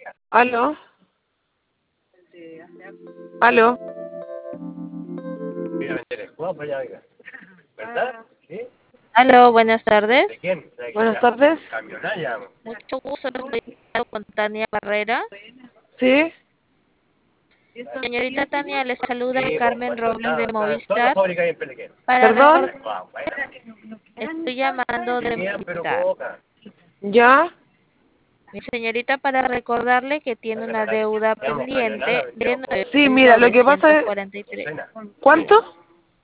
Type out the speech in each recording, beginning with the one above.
¿Aló? ¿Aló? ¿Verdad? ¿Sí? Aló, buenas tardes. ¿De quién? Buenas tardes. Camionalla. Mucho gusto, estoy hablando con Tania Barrera. ¿Sí? Señorita Tania, le saluda Sí, Carmen Robles de todos los Movistar fabrican en Pelequén. para ¿Perdón? recordar, estoy llamando de Bien, pero Movistar. poca. ¿Ya? Mi señorita, para recordarle que tiene una deuda Llamo camionala, pendiente de vendíamos Sí, mira, lo que pasa es... 9.943. docena. ¿Cuánto?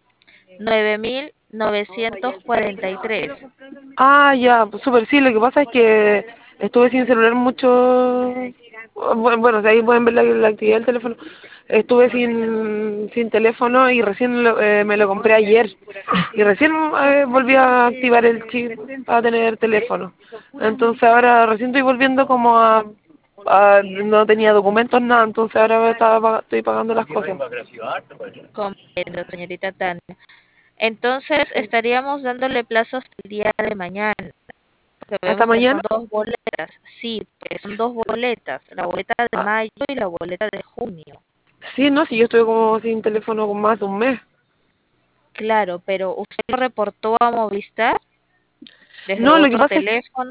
9.943. Ah, ya, pues súper, sí, lo que pasa es que estuve sin celular mucho... Bueno, ahí pueden ver la actividad del teléfono. Estuve sin teléfono y recién me lo compré ayer. Y recién volví a activar el chip para tener teléfono. Entonces ahora recién estoy volviendo como no tenía documentos, nada, entonces ahora estoy pagando las cosas. Comprendo, señorita Tania. Entonces, estaríamos dándole plazo hasta el día de mañana. Que ¿Hasta vemos que mañana? son dos boletas. Sí, que son dos boletas. La boleta de Ah, mayo y la boleta de junio. sí, no, si yo estuve como sin teléfono con más de un mes. Claro, pero ¿usted lo reportó a Movistar desde No, lo que otro pasa es teléfono?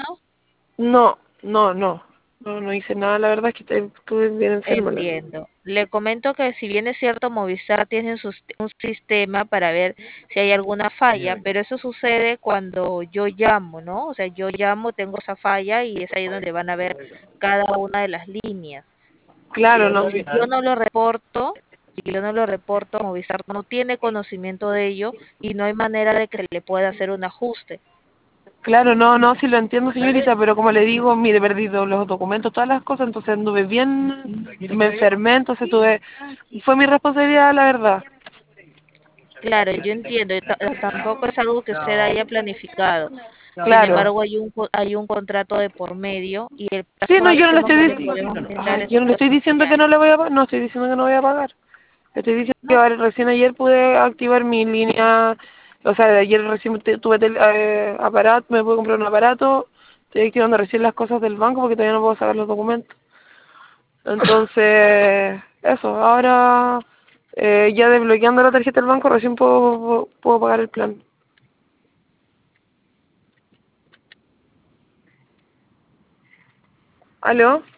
no hice nada, la verdad es que estuve bien enferma. Entiendo. Le comento que si bien es cierto, Movistar tiene un sistema para ver si hay alguna falla, pero eso sucede cuando yo llamo, ¿no? O sea, yo llamo, tengo esa falla y es ahí donde van a ver cada una de las líneas. Claro, Pero no. si yo no lo reporto, si yo no lo reporto, Movistar no tiene conocimiento de ello y no hay manera de que le pueda hacer un ajuste. Claro, no, sí lo entiendo, señorita, pero como le digo, mire, he perdido los documentos, todas las cosas, entonces anduve bien, me enfermé, entonces fue mi responsabilidad, la verdad. Claro, yo entiendo, y tampoco es algo que usted haya planificado. Sin Claro. embargo, hay un contrato de por medio y el Sí, plazo no, yo no le máximo estoy que le podemos brindar es yo no le hasta estoy diciendo que mañana. no le voy a no estoy diciendo que no voy a pagar. Estoy diciendo que recién ayer pude activar mi línea, o sea, de ayer recién tuve aparato, me pude comprar un aparato, estoy activando recién las cosas del banco porque todavía no puedo sacar los documentos. Entonces, eso, ahora ya desbloqueando la tarjeta del banco recién puedo pagar el plan. ¿Aló?